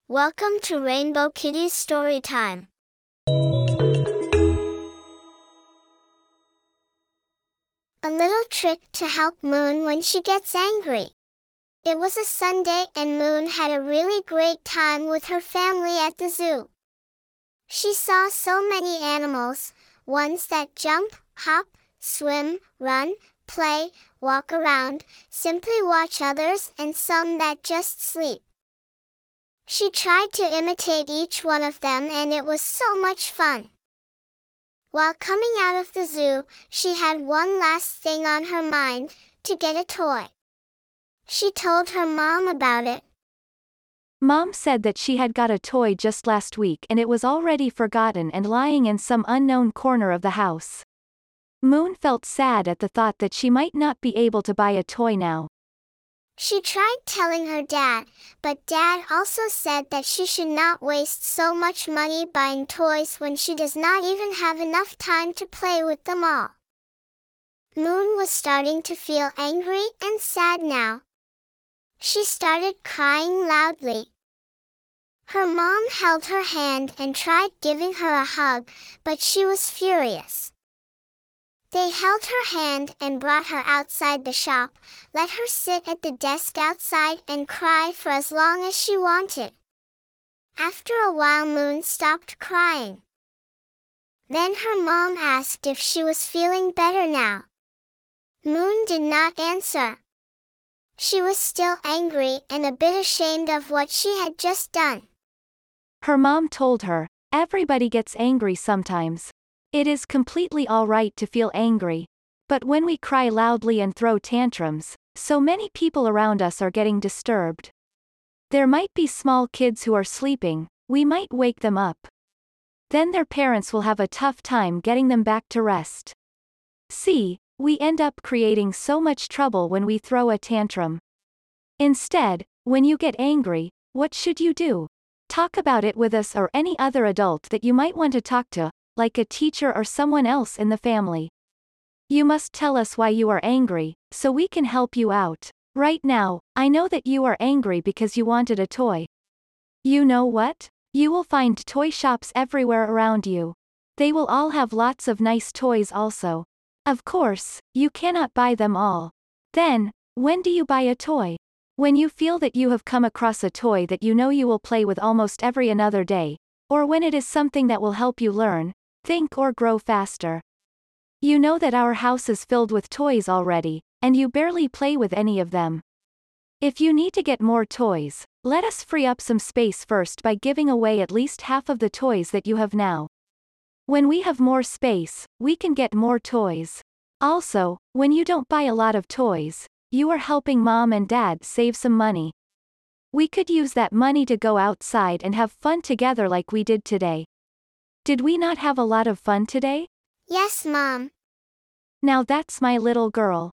Welcome to Rainbow Kitty's story time. A little trick to help Moon when she gets angry. It was a Sunday and Moon had a really great time with her family at the zoo. She saw so many animals, ones that jump, hop, swim, run, play, walk around, simply watch others, and some that just sleep. She tried to imitate each one of them, and it was so much fun. While coming out of the zoo, she had one last thing on her mind, to get a toy. She told her mom about it. Mom said that she had got a toy just last week and it was already forgotten and lying in some unknown corner of the house. Moon felt sad at the thought that she might not be able to buy a toy now. She tried telling her dad, but Dad also said that she should not waste so much money buying toys when she does not even have enough time to play with them all. Moon was starting to feel angry and sad now. She started crying loudly. Her mom held her hand and tried giving her a hug, but she was furious. They held her hand and brought her outside the shop, let her sit at the desk outside and cry for as long as she wanted. After a while, Moon stopped crying. Then her mom asked if she was feeling better now. Moon did not answer. She was still angry and a bit ashamed of what she had just done. Her mom told her, "Everybody gets angry sometimes. It is completely all right to feel angry. But when we cry loudly and throw tantrums, so many people around us are getting disturbed. There might be small kids who are sleeping, we might wake them up. Then their parents will have a tough time getting them back to rest. See, we end up creating so much trouble when we throw a tantrum. Instead, when you get angry, what should you do? Talk about it with us or any other adult that you might want to talk to, like a teacher or someone else in the family. You must tell us why you are angry, so we can help you out. Right now, I know that you are angry because you wanted a toy. You know what? You will find toy shops everywhere around you. They will all have lots of nice toys also. Of course, you cannot buy them all. Then, when do you buy a toy? When you feel that you have come across a toy that you know you will play with almost every another day, or when it is something that will help you learn, think or grow faster. You know that our house is filled with toys already, and you barely play with any of them. If you need to get more toys, let us free up some space first by giving away at least half of the toys that you have now. When we have more space, we can get more toys. Also, when you don't buy a lot of toys, you are helping Mom and Dad save some money. We could use that money to go outside and have fun together like we did today. Did we not have a lot of fun today? Yes, Mom. Now that's my little girl.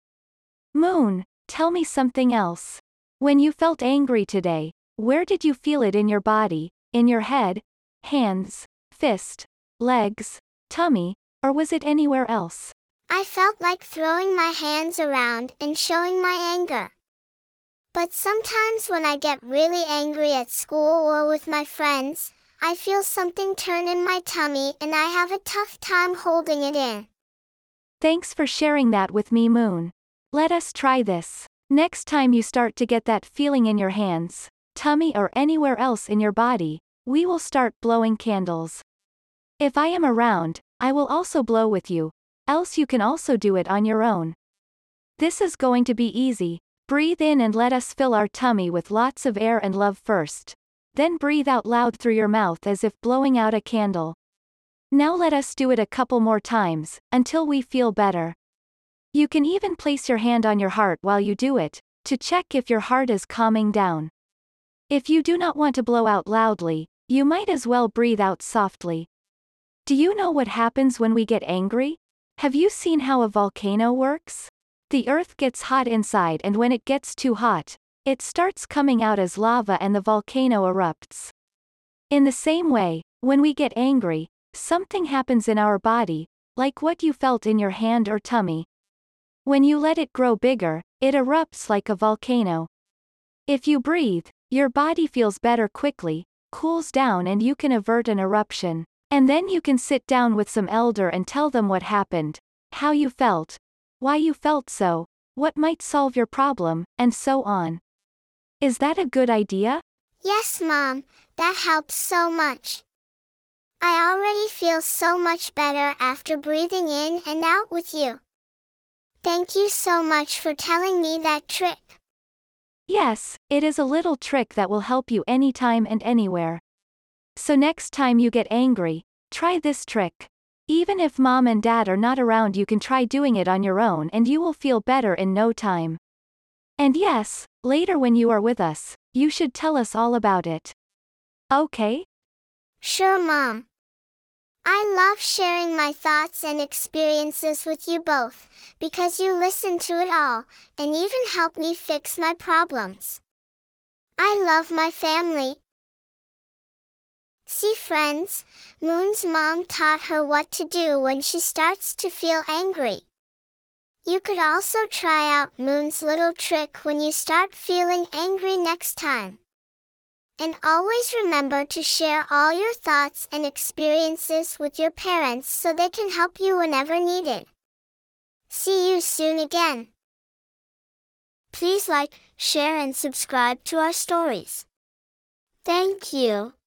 Moon, tell me something else. When you felt angry today, where did you feel it in your body, in your head, hands, fist, legs, tummy, or was it anywhere else? I felt like throwing my hands around and showing my anger. But sometimes when I get really angry at school or with my friends, I feel something turn in my tummy and I have a tough time holding it in. Thanks for sharing that with me, Moon. Let us try this. Next time you start to get that feeling in your hands, tummy or anywhere else in your body, we will start blowing candles. If I am around, I will also blow with you, else you can also do it on your own. This is going to be easy. Breathe in and let us fill our tummy with lots of air and love first. Then breathe out loud through your mouth as if blowing out a candle. Now let us do it a couple more times, until we feel better. You can even place your hand on your heart while you do it, to check if your heart is calming down. If you do not want to blow out loudly, you might as well breathe out softly. Do you know what happens when we get angry? Have you seen how a volcano works? The earth gets hot inside, and when it gets too hot, it starts coming out as lava and the volcano erupts. In the same way, when we get angry, something happens in our body, like what you felt in your hand or tummy. When you let it grow bigger, it erupts like a volcano. If you breathe, your body feels better quickly, cools down and you can avert an eruption. And then you can sit down with some elder and tell them what happened, how you felt, why you felt so, what might solve your problem, and so on. Is that a good idea? Yes, Mom, that helps so much. I already feel so much better after breathing in and out with you. Thank you so much for telling me that trick. Yes, it is a little trick that will help you anytime and anywhere. So next time you get angry, try this trick. Even if mom and dad are not around, you can try doing it on your own and you will feel better in no time. And yes, later when you are with us, you should tell us all about it. Okay? Sure, Mom. I love sharing my thoughts and experiences with you both, because you listen to it all, and even help me fix my problems. I love my family. See friends, Moon's mom taught her what to do when she starts to feel angry. You could also try out Moon's little trick when you start feeling angry next time. And always remember to share all your thoughts and experiences with your parents so they can help you whenever needed. See you soon again. Please like, share and subscribe to our stories. Thank you.